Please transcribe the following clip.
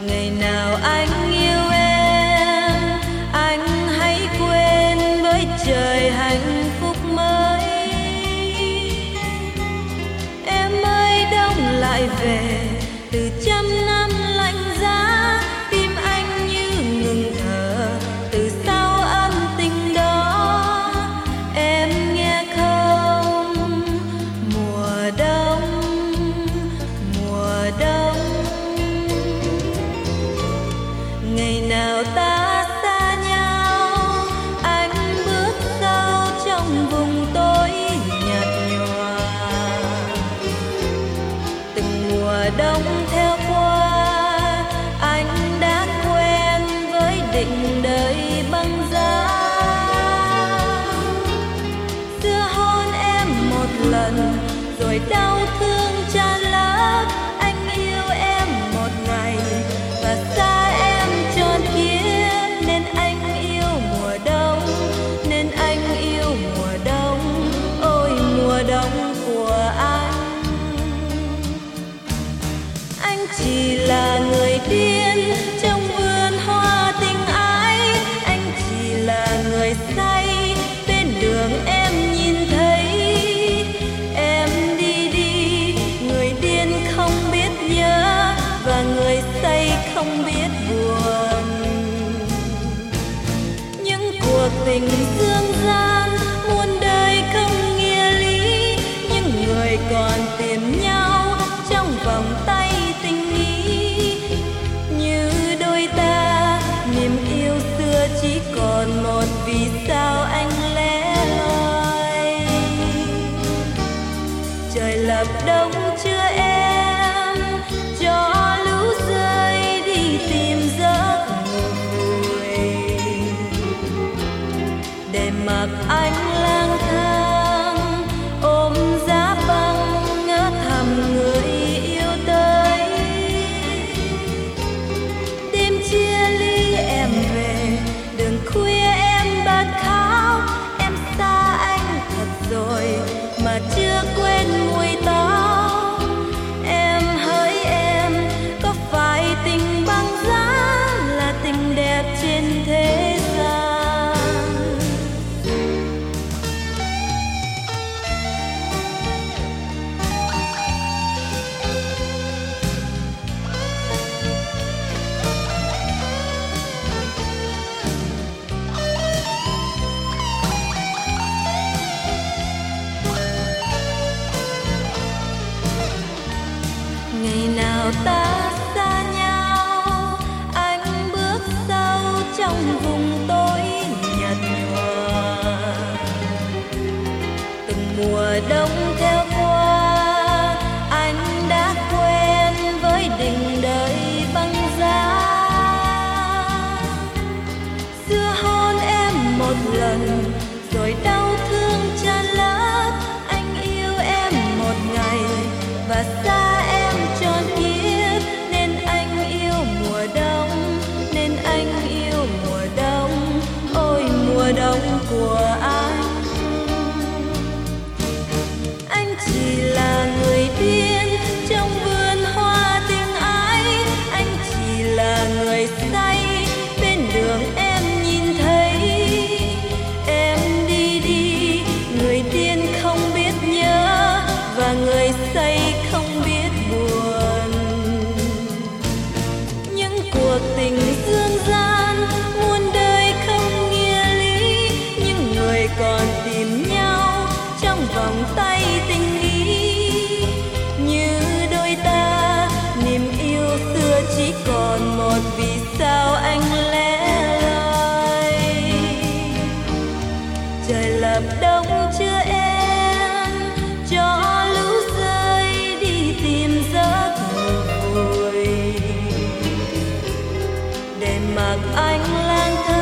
Ngày nào anh yêu em, anh hãy quên với trời hạnh phúc mới. Em ơi đông lại về từ trăm năm lạnh giá, tim anh như ngừng thở từ sau ân tình đó. Em nghe không, mùa đông, mùa đông. Ngày nào ta xa nhau, anh bước sâu trong vùng tối nhạt nhòa. Từng mùa đông theo qua, anh đã quen với định đời băng giá. Xưa hôn em một lần rồi đau thương tràn lấp. Anh yêu em một ngày và xa em trọn kiếp, nên anh yêu mùa đông, nên anh yêu mùa đông. Ôi mùa đông của anh chỉ là người điên trong vườn hoa tình ái. Anh chỉ là người say bên đường em nhìn thấy. Em đi đi, người điên không biết nhớ và người say không biết buồn. Những cuộc tình dương gian muôn đời không nghĩa lý, nhưng người còn tìm nhau trong vòng tay tình ý. Như đôi ta niềm yêu xưa chỉ còn một, vì sao anh lẻ loi. Trời lập đông chưa em, cho lũ rơi đi tìm giấc ngủ vui, để mặc anh lang thang ôm giá băng ngỡ thầm người yêu tới. Đêm chia ly em về, đường khuya em bạt khóc. Em xa anh thật rồi mà chưa quên mùi tóc. Em hỡi em, có phải tình băng giá là tình đẹp trên thế gian? Ngày nào ta xa nhau, anh bước sâu trong vùng tối nhạt nhòa. Từng mùa đông theo qua, anh đã quen với định đời băng giá. Xưa hôn em một lần rồi đau thương tràn lấp. Anh yêu em một ngày và xa em trọn kiếp, nên anh yêu mùa đông, nên anh yêu mùa đông. Ôi mùa đông của anh chỉ là người điên trong vườn hoa tình ái. Anh chỉ là người say bên đường em nhìn thấy. Em đi đi, người điên không biết nhớ và người say không biết buồn. Những cuộc tình dương gian muôn đời không nghĩa lý, nhưng người còn tìm nhau trong vòng tay tình ý. Như đôi ta niềm yêu xưa chỉ còn một, vì sao anh lẻ loi. Trời lập đông chưa em, cho lũ rơi đi tìm giấc ngủ vui, để mặc anh lang thang